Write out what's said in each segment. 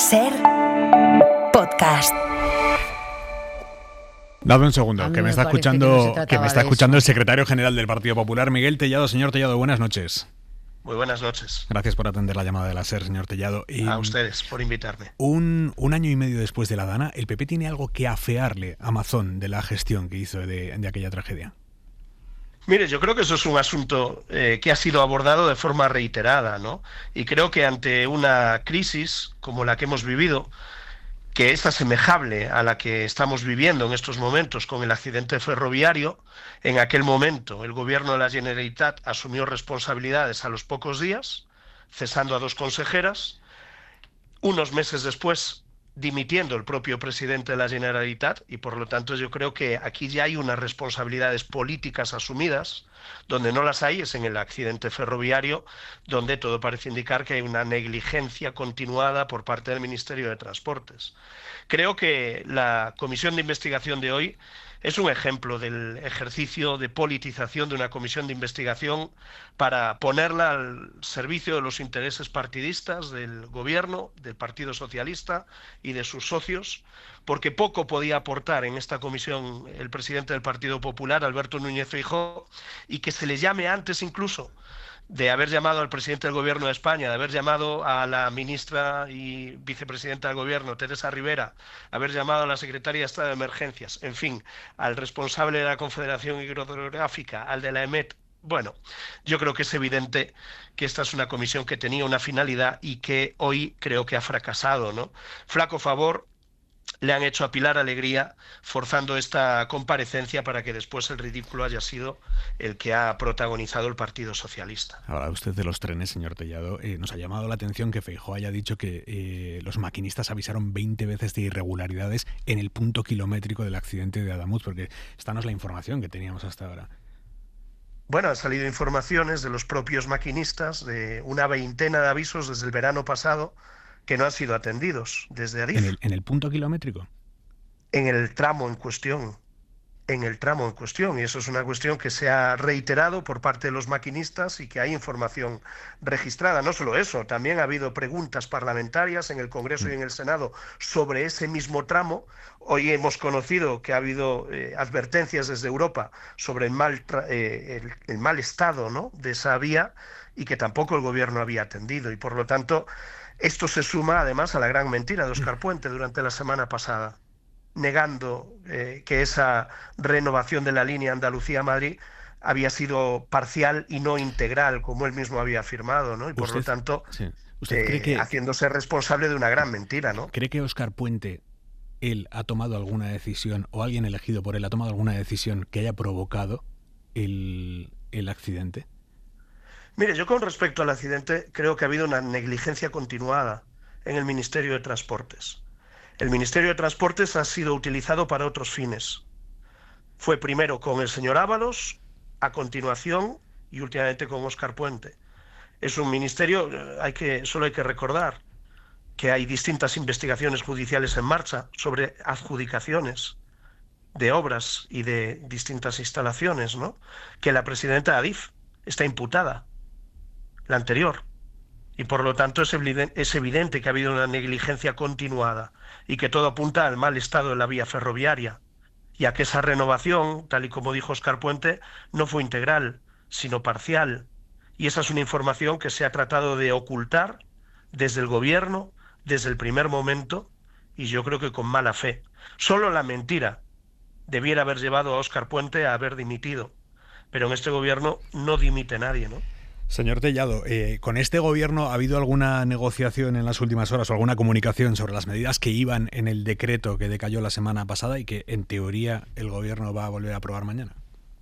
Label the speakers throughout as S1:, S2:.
S1: SER Podcast.
S2: Dame un segundo, que me está escuchando el secretario general del Partido Popular, Miguel Tellado. Señor Tellado, buenas noches.
S3: Muy buenas noches.
S2: Gracias por atender la llamada de la SER, señor Tellado.
S3: A ustedes, por invitarme.
S2: Un año y medio después de la Dana, ¿el PP tiene algo que afearle a Mazón de la gestión que hizo de aquella tragedia?
S3: Mire, yo creo que eso es un asunto que ha sido abordado de forma reiterada, ¿no? Y creo que ante una crisis como la que hemos vivido, que es asemejable a la que estamos viviendo en estos momentos con el accidente ferroviario, en aquel momento el gobierno de la Generalitat asumió responsabilidades a los pocos días, cesando a 2 consejeras. Unos meses después, dimitiendo el propio presidente de la Generalitat, y por lo tanto yo creo que aquí ya hay unas responsabilidades políticas asumidas. Donde no las hay es en el accidente ferroviario, donde todo parece indicar que hay una negligencia continuada por parte del Ministerio de Transportes. Creo que la comisión de investigación de hoy es un ejemplo del ejercicio de politización de una comisión de investigación para ponerla al servicio de los intereses partidistas del gobierno, del Partido Socialista y de sus socios, porque poco podía aportar en esta comisión el presidente del Partido Popular, Alberto Núñez Feijóo, y que se le llame antes incluso de haber llamado al presidente del Gobierno de España, de haber llamado a la ministra y vicepresidenta del Gobierno, Teresa Rivera, haber llamado a la secretaria de Estado de Emergencias, en fin, al responsable de la Confederación Hidrográfica, al de la EMET. Bueno, yo creo que es evidente que esta es una comisión que tenía una finalidad y que hoy creo que ha fracasado, ¿no? Flaco favor le han hecho a Pilar Alegría forzando esta comparecencia para que después el ridículo haya sido el que ha protagonizado el Partido Socialista.
S2: Ahora usted de los trenes, señor Tellado, nos ha llamado la atención que Feijóo haya dicho que los maquinistas avisaron 20 veces de irregularidades en el punto kilométrico del accidente de Adamuz, porque esta no es la información que teníamos hasta ahora.
S3: Bueno, han salido informaciones de los propios maquinistas de una veintena de avisos desde el verano pasado que no han sido atendidos desde Adif.
S2: ¿En el punto kilométrico?
S3: En el tramo en cuestión. Y eso es una cuestión que se ha reiterado por parte de los maquinistas y que hay información registrada. No solo eso, también ha habido preguntas parlamentarias en el Congreso y en el Senado sobre ese mismo tramo. Hoy hemos conocido que ha habido advertencias desde Europa sobre el mal estado, ¿no?, de esa vía, y que tampoco el gobierno había atendido. Y por lo tanto, esto se suma además a la gran mentira de Óscar Puente durante la semana pasada, negando que esa renovación de la línea Andalucía-Madrid había sido parcial y no integral, como él mismo había afirmado, ¿no? Y por lo tanto,
S2: ¿usted cree que,
S3: haciéndose responsable de una gran mentira, ¿no?
S2: ¿Cree que Óscar Puente, él ha tomado alguna decisión, o alguien elegido por él ha tomado alguna decisión que haya provocado el accidente?
S3: Mire, yo con respecto al accidente creo que ha habido una negligencia continuada en el Ministerio de Transportes. El Ministerio de Transportes ha sido utilizado para otros fines. Fue primero con el señor Ábalos, a continuación y últimamente con Óscar Puente. Es un ministerio, solo hay que recordar que hay distintas investigaciones judiciales en marcha sobre adjudicaciones de obras y de distintas instalaciones, ¿no?, que la presidenta de Adif está imputada, la anterior. Y por lo tanto es evidente que ha habido una negligencia continuada y que todo apunta al mal estado de la vía ferroviaria, y a que esa renovación, tal y como dijo Óscar Puente, no fue integral, sino parcial. Y esa es una información que se ha tratado de ocultar desde el gobierno, desde el primer momento, y yo creo que con mala fe. Solo la mentira debiera haber llevado a Óscar Puente a haber dimitido, pero en este gobierno no dimite nadie, ¿no?
S2: Señor Tellado, ¿con este gobierno ha habido alguna negociación en las últimas horas o alguna comunicación sobre las medidas que iban en el decreto que decayó la semana pasada y que en teoría el gobierno va a volver a aprobar mañana?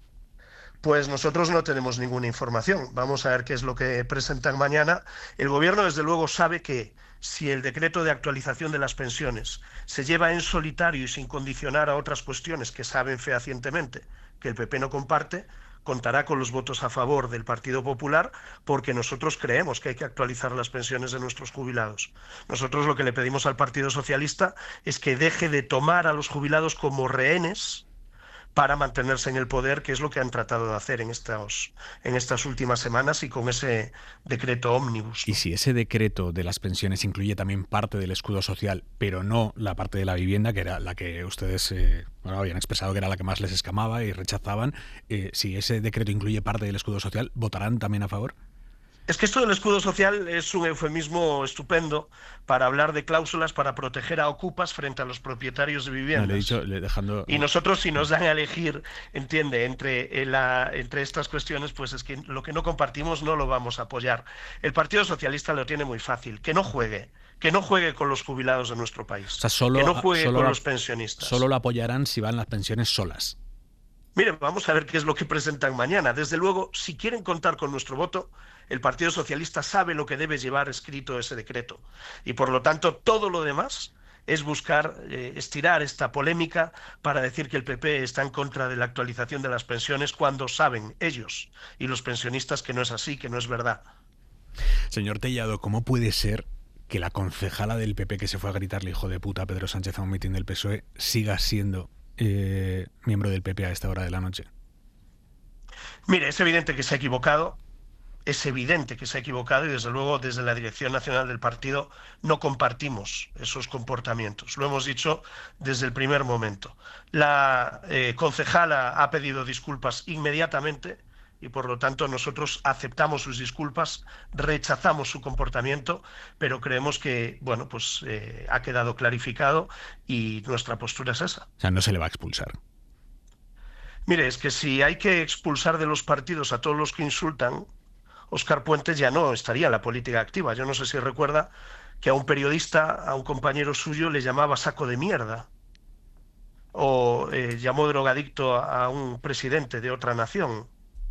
S3: Pues nosotros no tenemos ninguna información. Vamos a ver qué es lo que presentan mañana. El gobierno desde luego sabe que si el decreto de actualización de las pensiones se lleva en solitario y sin condicionar a otras cuestiones que saben fehacientemente que el PP no comparte, contará con los votos a favor del Partido Popular, porque nosotros creemos que hay que actualizar las pensiones de nuestros jubilados. Nosotros lo que le pedimos al Partido Socialista es que deje de tomar a los jubilados como rehenes para mantenerse en el poder, que es lo que han tratado de hacer en estas últimas semanas y con ese decreto ómnibus, ¿no?
S2: Y si ese decreto de las pensiones incluye también parte del escudo social, pero no la parte de la vivienda, que era la que ustedes habían expresado que era la que más les escamaba y rechazaban, si ese decreto incluye parte del escudo social, ¿votarán también a favor?
S3: Es que esto del escudo social es un eufemismo estupendo para hablar de cláusulas para proteger a ocupas frente a los propietarios de viviendas.
S2: No, le he dicho, dejando...
S3: Y nosotros, si nos dan a elegir, entiende, entre estas cuestiones, pues es que lo que no compartimos no lo vamos a apoyar. El Partido Socialista lo tiene muy fácil, que no juegue con los jubilados de nuestro país,
S2: o sea,
S3: que no juegue con los pensionistas.
S2: Solo lo apoyarán si van las pensiones solas.
S3: Miren, vamos a ver qué es lo que presentan mañana. Desde luego, si quieren contar con nuestro voto, el Partido Socialista sabe lo que debe llevar escrito ese decreto. Y por lo tanto, todo lo demás es buscar estirar esta polémica para decir que el PP está en contra de la actualización de las pensiones cuando saben ellos y los pensionistas que no es así, que no es verdad.
S2: Señor Tellado, ¿cómo puede ser que la concejala del PP que se fue a gritarle hijo de puta a Pedro Sánchez a un mitin del PSOE siga siendo miembro del PP a esta hora de la noche?
S3: Mire, es evidente que se ha equivocado. Es evidente que se ha equivocado y desde luego desde la Dirección Nacional del partido no compartimos esos comportamientos. Lo hemos dicho desde el primer momento. La concejala ha pedido disculpas inmediatamente y por lo tanto nosotros aceptamos sus disculpas, rechazamos su comportamiento, pero creemos que bueno, pues ha quedado clarificado y nuestra postura es esa.
S2: O sea, no se le va a expulsar.
S3: Mire, es que si hay que expulsar de los partidos a todos los que insultan, Óscar Puente ya no estaría en la política activa. Yo no sé si recuerda que a un periodista, a un compañero suyo, le llamaba saco de mierda. O llamó drogadicto a un presidente de otra nación.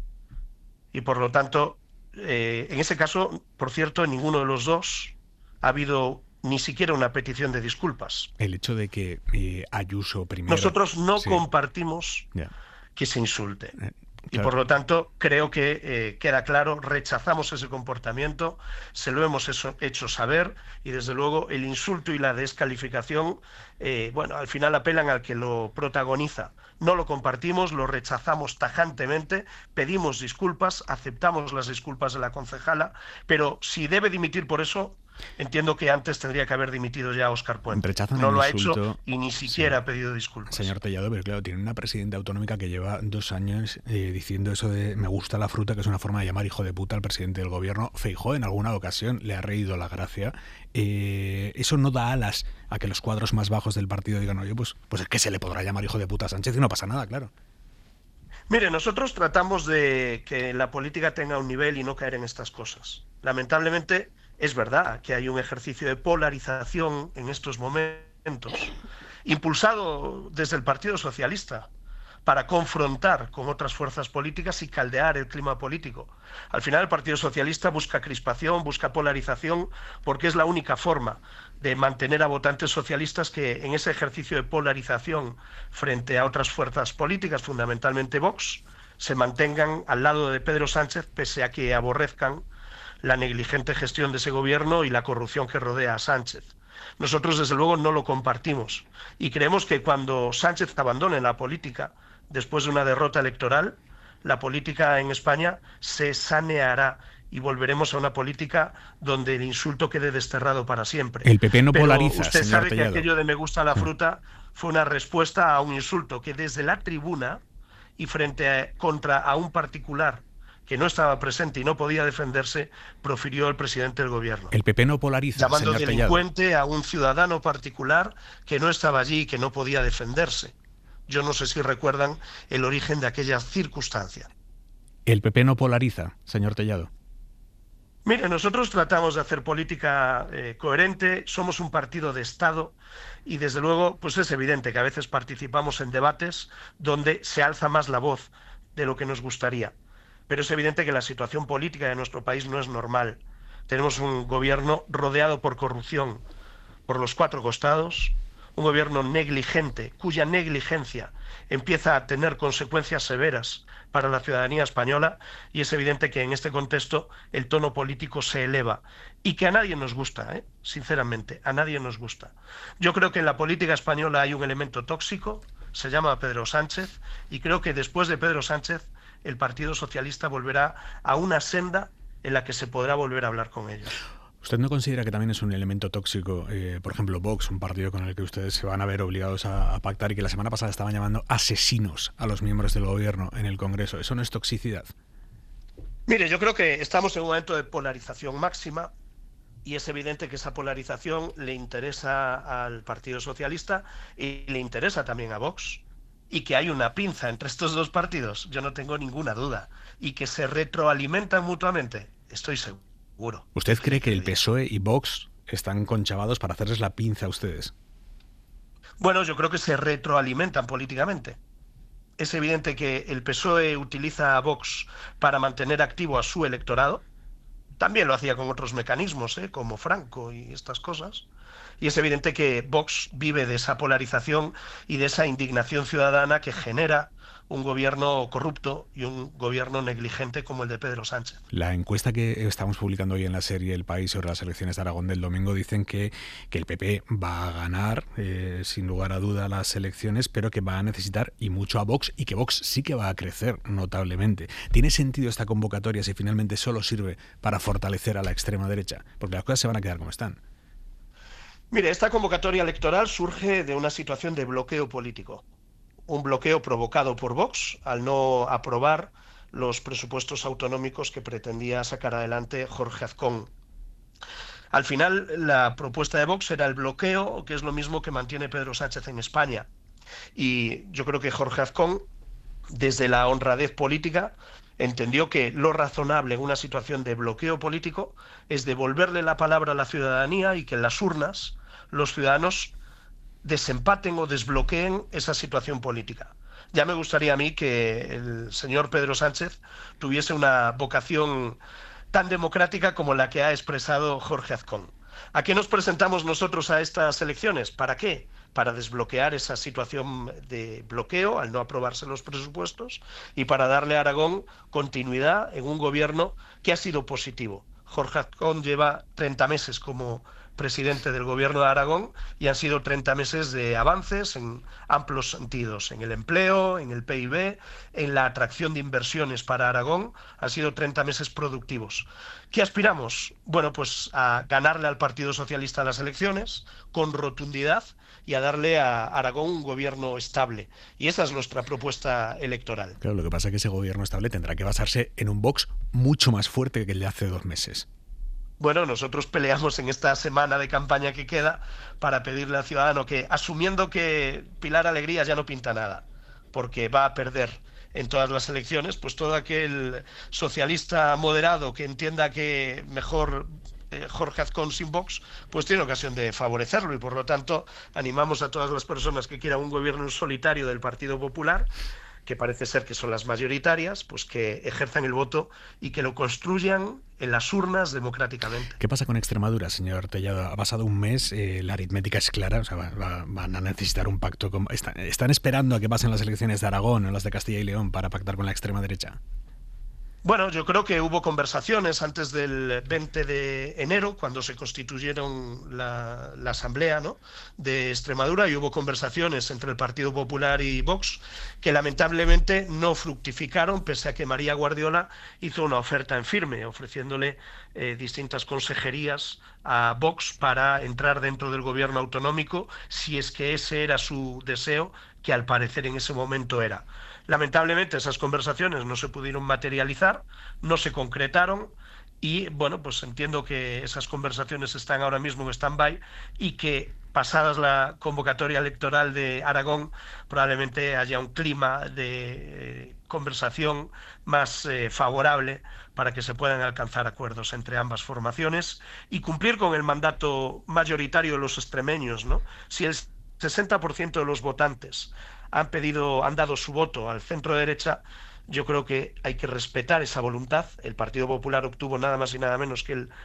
S3: Y por lo tanto, en ese caso, por cierto, en ninguno de los dos ha habido ni siquiera una petición de disculpas.
S2: El hecho de que Ayuso primero...
S3: Nosotros no
S2: sí.
S3: compartimos que se insulte. Y
S2: Claro.
S3: por lo tanto, creo que queda claro, rechazamos ese comportamiento, se lo hemos hecho saber y desde luego el insulto y la descalificación, bueno, al final apelan al que lo protagoniza. No lo compartimos, lo rechazamos tajantemente, pedimos disculpas, aceptamos las disculpas de la concejala, pero si debe dimitir por eso, entiendo que antes tendría que haber dimitido ya Óscar Puente.
S2: Rechazan
S3: no
S2: el
S3: lo
S2: insulto,
S3: ha hecho y ni siquiera ha pedido disculpas.
S2: Señor Tellado, pero claro, tiene una presidenta autonómica que lleva 2 años diciendo eso de me gusta la fruta, que es una forma de llamar hijo de puta al presidente del gobierno. Feijóo en alguna ocasión le ha reído la gracia. Eso no da alas a que los cuadros más bajos del partido digan, oye, pues es que se le podrá llamar hijo de puta a Sánchez y no pasa nada, claro.
S3: Mire, nosotros tratamos de que la política tenga un nivel y no caer en estas cosas. Lamentablemente, es verdad que hay un ejercicio de polarización en estos momentos, impulsado desde el Partido Socialista, para confrontar con otras fuerzas políticas y caldear el clima político. Al final el Partido Socialista busca crispación, busca polarización, porque es la única forma de mantener a votantes socialistas que en ese ejercicio de polarización frente a otras fuerzas políticas, fundamentalmente Vox, se mantengan al lado de Pedro Sánchez, pese a que aborrezcan la negligente gestión de ese gobierno y la corrupción que rodea a Sánchez. Nosotros, desde luego, no lo compartimos y creemos que cuando Sánchez abandone la política después de una derrota electoral, la política en España se saneará y volveremos a una política donde el insulto quede desterrado para siempre.
S2: El PP no
S3: Pero
S2: polariza,
S3: usted
S2: señor
S3: sabe
S2: Tellado.
S3: que aquello de me gusta la fruta fue una respuesta a un insulto que desde la tribuna y contra a un particular que no estaba presente y no podía defenderse, profirió el presidente del gobierno.
S2: El PP no polariza,
S3: llamando
S2: señor
S3: delincuente a un ciudadano particular que no estaba allí y que no podía defenderse. Yo no sé si recuerdan el origen de aquella circunstancia.
S2: El PP no polariza, señor Tellado.
S3: Mire, nosotros tratamos de hacer política coherente, somos un partido de Estado y desde luego pues es evidente que a veces participamos en debates donde se alza más la voz de lo que nos gustaría. Pero es evidente que la situación política de nuestro país no es normal. Tenemos un gobierno rodeado por corrupción por los 4 costados, un gobierno negligente, cuya negligencia empieza a tener consecuencias severas para la ciudadanía española y es evidente que en este contexto el tono político se eleva y que a nadie nos gusta, sinceramente, a nadie nos gusta. Yo creo que en la política española hay un elemento tóxico, se llama Pedro Sánchez, y creo que después de Pedro Sánchez el Partido Socialista volverá a una senda en la que se podrá volver a hablar con ellos.
S2: ¿Usted no considera que también es un elemento tóxico, por ejemplo, Vox, un partido con el que ustedes se van a ver obligados a pactar y que la semana pasada estaban llamando asesinos a los miembros del gobierno en el Congreso? ¿Eso no es toxicidad?
S3: Mire, yo creo que estamos en un momento de polarización máxima y es evidente que esa polarización le interesa al Partido Socialista y le interesa también a Vox, y que hay una pinza entre estos dos partidos, yo no tengo ninguna duda, y que se retroalimentan mutuamente, estoy seguro.
S2: ¿Usted cree que el PSOE y Vox están conchavados para hacerles la pinza a ustedes?
S3: Bueno, yo creo que se retroalimentan políticamente. Es evidente que el PSOE utiliza a Vox para mantener activo a su electorado. También lo hacía con otros mecanismos, como Franco y estas cosas. Y es evidente que Vox vive de esa polarización y de esa indignación ciudadana que genera un gobierno corrupto y un gobierno negligente como el de Pedro Sánchez.
S2: La encuesta que estamos publicando hoy en la serie El País sobre las elecciones de Aragón del domingo dicen que el PP va a ganar, sin lugar a duda, las elecciones, pero que va a necesitar y mucho a Vox, y que Vox sí que va a crecer notablemente. ¿Tiene sentido esta convocatoria si finalmente solo sirve para fortalecer a la extrema derecha? Porque las cosas se van a quedar como están.
S3: Mire, esta convocatoria electoral surge de una situación de bloqueo político. Un bloqueo provocado por Vox al no aprobar los presupuestos autonómicos que pretendía sacar adelante Jorge Azcón. Al final, la propuesta de Vox era el bloqueo, que es lo mismo que mantiene Pedro Sánchez en España. Y yo creo que Jorge Azcón, desde la honradez política, entendió que lo razonable en una situación de bloqueo político es devolverle la palabra a la ciudadanía y que en las urnas los ciudadanos desempaten o desbloqueen esa situación política. Ya me gustaría a mí que el señor Pedro Sánchez tuviese una vocación tan democrática como la que ha expresado Jorge Azcón. ¿A qué nos presentamos nosotros a estas elecciones? ¿Para qué? Para desbloquear esa situación de bloqueo al no aprobarse los presupuestos y para darle a Aragón continuidad en un gobierno que ha sido positivo. Jorge Azcón lleva 30 meses como presidente del gobierno de Aragón y han sido 30 meses de avances en amplios sentidos, en el empleo, en el PIB, en la atracción de inversiones para Aragón. Han sido 30 meses productivos. ¿Qué aspiramos? Bueno, pues a ganarle al Partido Socialista las elecciones con rotundidad y a darle a Aragón un gobierno estable. Y esa es nuestra propuesta electoral.
S2: Claro, lo que pasa es que ese gobierno estable tendrá que basarse en un Vox mucho más fuerte que el de hace 2 meses.
S3: Bueno, nosotros peleamos en esta semana de campaña que queda para pedirle al ciudadano que, asumiendo que Pilar Alegrías ya no pinta nada, porque va a perder en todas las elecciones, pues todo aquel socialista moderado que entienda que mejor Jorge Azcón sin Vox, pues tiene ocasión de favorecerlo, y por lo tanto animamos a todas las personas que quieran un gobierno en solitario del Partido Popular, que parece ser que son las mayoritarias, pues que ejerzan el voto y que lo construyan en las urnas democráticamente.
S2: ¿Qué pasa con Extremadura, señor Tellado? Ha pasado un mes, la aritmética es clara, o sea, van a necesitar un pacto. ¿Están esperando a que pasen las elecciones de Aragón o las de Castilla y León para pactar con la extrema derecha?
S3: Bueno, yo creo que hubo conversaciones antes del 20 de enero, cuando se constituyeron la Asamblea, ¿no?, de Extremadura, y hubo conversaciones entre el Partido Popular y Vox que lamentablemente no fructificaron, pese a que María Guardiola hizo una oferta en firme, ofreciéndole distintas consejerías a Vox para entrar dentro del gobierno autonómico, si es que ese era su deseo, que al parecer en ese momento era. Lamentablemente esas conversaciones no se pudieron materializar, no se concretaron, y bueno, pues entiendo que esas conversaciones están ahora mismo en stand-by y que pasadas la convocatoria electoral de Aragón probablemente haya un clima de conversación más favorable para que se puedan alcanzar acuerdos entre ambas formaciones y cumplir con el mandato mayoritario de los extremeños, ¿no? Si el 60% de los votantes han dado su voto al centro derecha, yo creo que hay que respetar esa voluntad. El Partido Popular obtuvo nada más y nada menos que el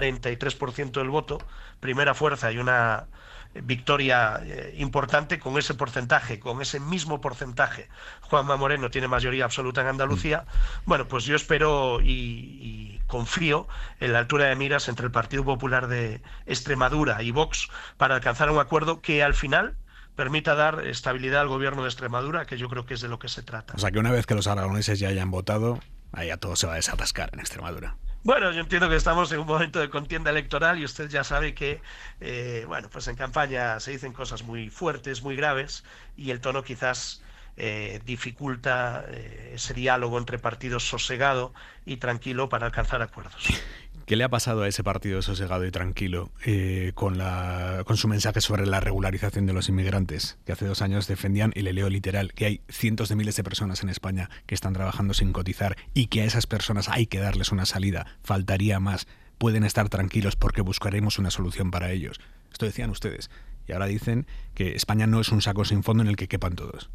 S3: 43% del voto, primera fuerza y una victoria importante con ese porcentaje, con ese mismo porcentaje. Juanma Moreno tiene mayoría absoluta en Andalucía. Bueno, pues yo espero y confío en la altura de miras entre el Partido Popular de Extremadura y Vox para alcanzar un acuerdo que al final permita dar estabilidad al gobierno de Extremadura, que yo creo que es de lo que se trata.
S2: O sea, que una vez que los aragoneses ya hayan votado, ahí ya todo se va a desatascar en Extremadura.
S3: Bueno, yo entiendo que estamos en un momento de contienda electoral y usted ya sabe que, bueno, pues en campaña se dicen cosas muy fuertes, muy graves, y el tono quizás dificulta ese diálogo entre partidos sosegado y tranquilo para alcanzar acuerdos.
S2: ¿Qué le ha pasado a ese partido sosegado y tranquilo con su mensaje sobre la regularización de los inmigrantes, que hace 2 años defendían, y le leo literal, que hay cientos de miles de personas en España que están trabajando sin cotizar y que a esas personas hay que darles una salida, faltaría más, pueden estar tranquilos porque buscaremos una solución para ellos? Esto decían ustedes, y ahora dicen que España no es un saco sin fondo en el que quepan todos.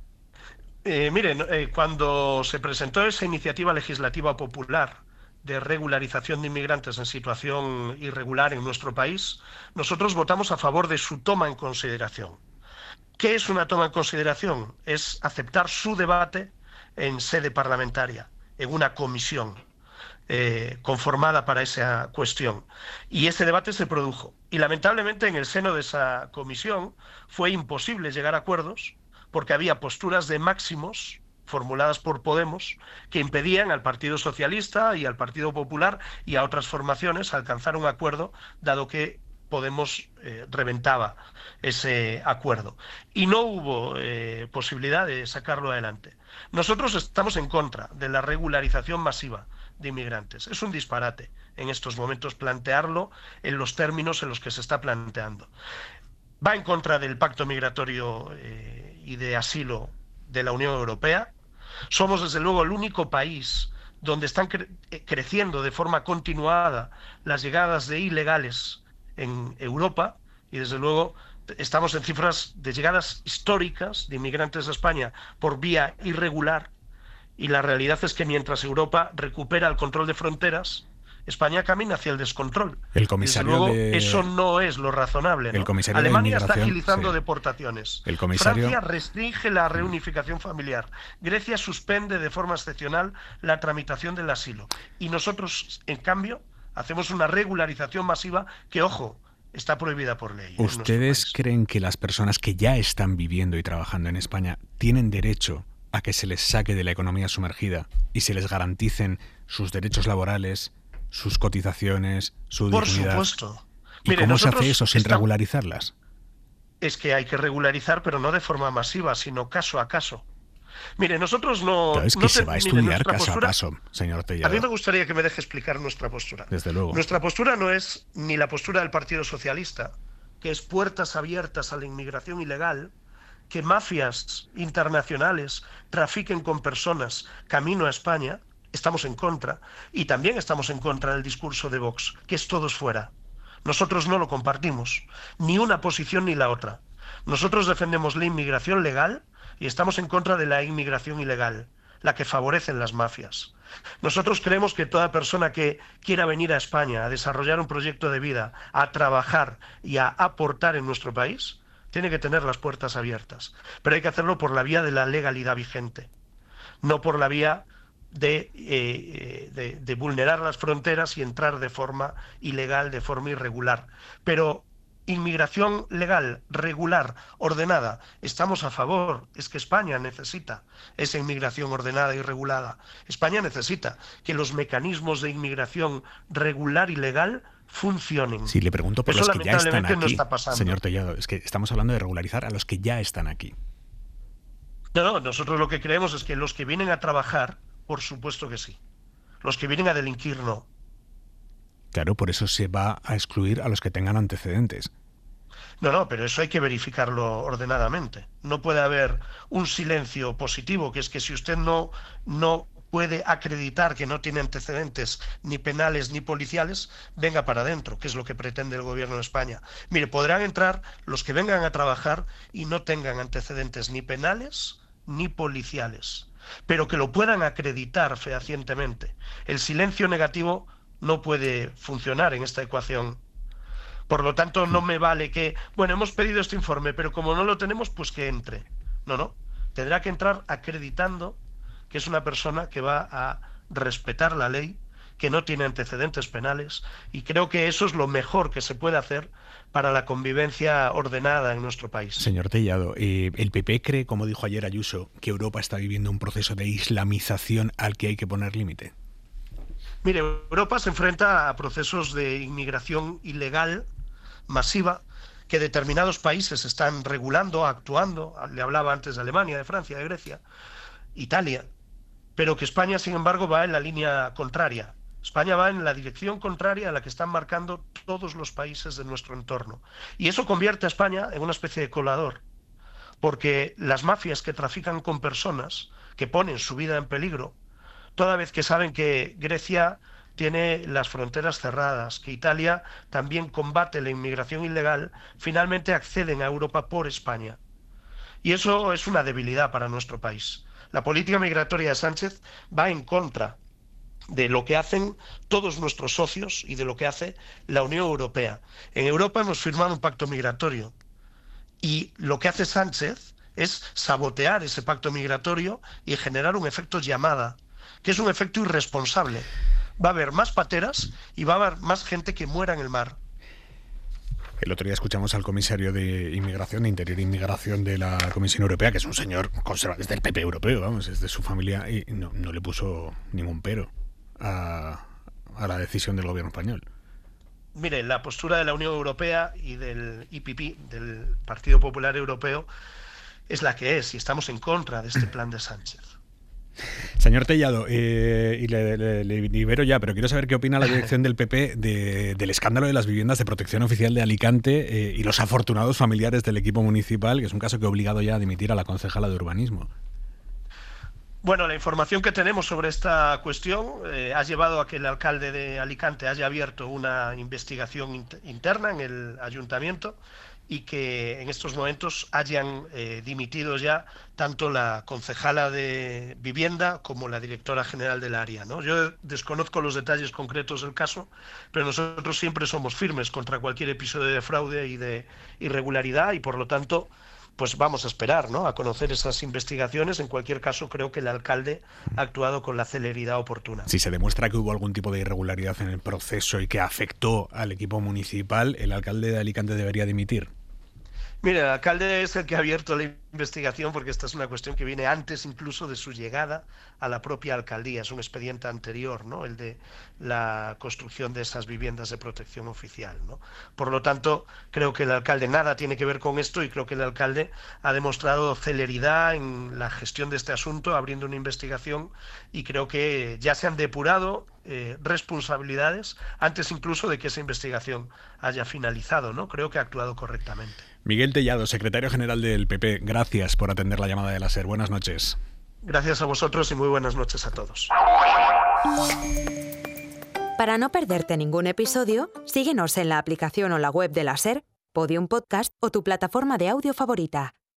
S3: Miren, cuando se presentó esa iniciativa legislativa popular de regularización de inmigrantes en situación irregular en nuestro país, nosotros votamos a favor de su toma en consideración. ¿Qué es una toma en consideración? Es aceptar su debate en sede parlamentaria, en una comisión conformada para esa cuestión. Y ese debate se produjo. Y lamentablemente en el seno de esa comisión fue imposible llegar a acuerdos porque había posturas de máximos formuladas por Podemos, que impedían al Partido Socialista y al Partido Popular y a otras formaciones alcanzar un acuerdo, dado que Podemos reventaba ese acuerdo. Y no hubo posibilidad de sacarlo adelante. Nosotros estamos en contra de la regularización masiva de inmigrantes. Es un disparate en estos momentos plantearlo en los términos en los que se está planteando. Va en contra del pacto migratorio y de asilo de la Unión Europea. Somos desde luego el único país donde están creciendo de forma continuada las llegadas de ilegales en Europa, y desde luego estamos en cifras de llegadas históricas de inmigrantes a España por vía irregular, y la realidad es que mientras Europa recupera el control de fronteras, España camina hacia el descontrol.
S2: El comisario
S3: Desde luego, eso no es lo razonable, ¿no?
S2: El comisario
S3: Alemania
S2: de
S3: está
S2: Inmigración,
S3: agilizando
S2: sí.
S3: deportaciones.
S2: El comisario...
S3: Francia restringe la reunificación familiar. Grecia suspende de forma excepcional la tramitación del asilo. Y nosotros, en cambio, hacemos una regularización masiva que, ojo, está prohibida por ley.
S2: ¿Ustedes creen que las personas que ya están viviendo y trabajando en España tienen derecho a que se les saque de la economía sumergida y se les garanticen sus derechos laborales, sus cotizaciones, su dignidad?
S3: Por supuesto.
S2: ¿Y
S3: Mire,
S2: cómo se hace eso sin regularizarlas?
S3: Es que hay que regularizar, pero no de forma masiva, sino caso a caso. Mire, nosotros no...
S2: Pero es que se va a estudiar caso a caso, señor Tellado.
S3: A mí me gustaría que me deje explicar nuestra postura.
S2: Desde luego.
S3: Nuestra postura no es ni la postura del Partido Socialista, que es puertas abiertas a la inmigración ilegal, que mafias internacionales trafiquen con personas camino a España. Estamos en contra, y también estamos en contra del discurso de Vox, que es todos fuera. Nosotros no lo compartimos, ni una posición ni la otra. Nosotros defendemos la inmigración legal y estamos en contra de la inmigración ilegal, la que favorecen las mafias. Nosotros creemos que toda persona que quiera venir a España a desarrollar un proyecto de vida, a trabajar y a aportar en nuestro país, tiene que tener las puertas abiertas. Pero hay que hacerlo por la vía de la legalidad vigente, no por la vía de vulnerar las fronteras y entrar de forma ilegal, de forma irregular. Pero inmigración legal, regular, ordenada, estamos a favor. Es que España necesita esa inmigración ordenada y regulada. España necesita que los mecanismos de inmigración regular y legal funcionen.
S2: Sí, le pregunto por los que ya están aquí,
S3: no está pasando.
S2: Señor Tellado. Es que estamos hablando de regularizar a los que ya están aquí.
S3: No, nosotros lo que creemos es que los que vienen a trabajar, por supuesto que sí. Los que vienen a delinquir, no.
S2: Claro, por eso se va a excluir a los que tengan antecedentes.
S3: No, pero eso hay que verificarlo ordenadamente. No puede haber un silencio positivo, que es que si usted no puede acreditar que no tiene antecedentes ni penales ni policiales, venga para adentro, que es lo que pretende el gobierno de España. Mire, podrán entrar los que vengan a trabajar y no tengan antecedentes ni penales ni policiales, pero que lo puedan acreditar fehacientemente. El silencio negativo no puede funcionar en esta ecuación. Por lo tanto, no me vale que, bueno, hemos pedido este informe, pero como no lo tenemos, pues que entre. No. Tendrá que entrar acreditando que es una persona que va a respetar la ley que no tiene antecedentes penales, y creo que eso es lo mejor que se puede hacer para la convivencia ordenada en nuestro país.
S2: Señor Tellado, ¿el PP cree, como dijo ayer Ayuso, que Europa está viviendo un proceso de islamización al que hay que poner límite?
S3: Mire, Europa se enfrenta a procesos de inmigración ilegal masiva que determinados países están regulando, actuando. Le hablaba antes de Alemania, de Francia, de Grecia, Italia, pero que España, sin embargo, va en la línea contraria. España va en la dirección contraria a la que están marcando todos los países de nuestro entorno. Y eso convierte a España en una especie de colador, porque las mafias que trafican con personas, que ponen su vida en peligro, toda vez que saben que Grecia tiene las fronteras cerradas, que Italia también combate la inmigración ilegal, finalmente acceden a Europa por España. Y eso es una debilidad para nuestro país. La política migratoria de Sánchez va en contra de lo que hacen todos nuestros socios y de lo que hace la Unión Europea. En Europa hemos firmado un pacto migratorio y lo que hace Sánchez es sabotear ese pacto migratorio y generar un efecto llamada, que es un efecto irresponsable. Va a haber más pateras y va a haber más gente que muera en el mar.
S2: El otro día escuchamos al comisario de Inmigración, de Interior e Inmigración de la Comisión Europea, que es un señor conservador, es del PP europeo, vamos, es de su familia, y no le puso ningún pero a la decisión del gobierno español.
S3: Mire, la postura de la Unión Europea y del IPP, del Partido Popular Europeo, es la que es, y estamos en contra de este plan de Sánchez.
S2: Señor Tellado, y le libero ya, pero quiero saber qué opina la dirección del PP del escándalo de las viviendas de protección oficial de Alicante y los afortunados familiares del equipo municipal, que es un caso que ha obligado ya a dimitir a la concejala de urbanismo.
S3: Bueno, la información que tenemos sobre esta cuestión ha llevado a que el alcalde de Alicante haya abierto una investigación interna en el ayuntamiento y que en estos momentos hayan dimitido ya tanto la concejala de vivienda como la directora general del área, ¿no? Yo desconozco los detalles concretos del caso, pero nosotros siempre somos firmes contra cualquier episodio de fraude y de irregularidad y por lo tanto pues vamos a esperar, ¿no?, a conocer esas investigaciones. En cualquier caso, creo que el alcalde ha actuado con la celeridad oportuna.
S2: Si se demuestra que hubo algún tipo de irregularidad en el proceso y que afectó al equipo municipal, ¿el alcalde de Alicante debería dimitir?
S3: Mire, el alcalde es el que ha abierto la investigación porque esta es una cuestión que viene antes incluso de su llegada a la propia alcaldía. Es un expediente anterior, ¿no?, el de la construcción de esas viviendas de protección oficial, ¿no? Por lo tanto, creo que el alcalde nada tiene que ver con esto y creo que el alcalde ha demostrado celeridad en la gestión de este asunto, abriendo una investigación y creo que ya se han depurado responsabilidades antes incluso de que esa investigación haya finalizado, ¿no? Creo que ha actuado correctamente.
S2: Miguel Tellado, secretario general del PP, gracias por atender la llamada de la SER. Buenas noches.
S3: Gracias a vosotros y muy buenas noches a todos.
S1: Para no perderte ningún episodio, síguenos en la aplicación o la web de la SER, Podium Podcast o tu plataforma de audio favorita.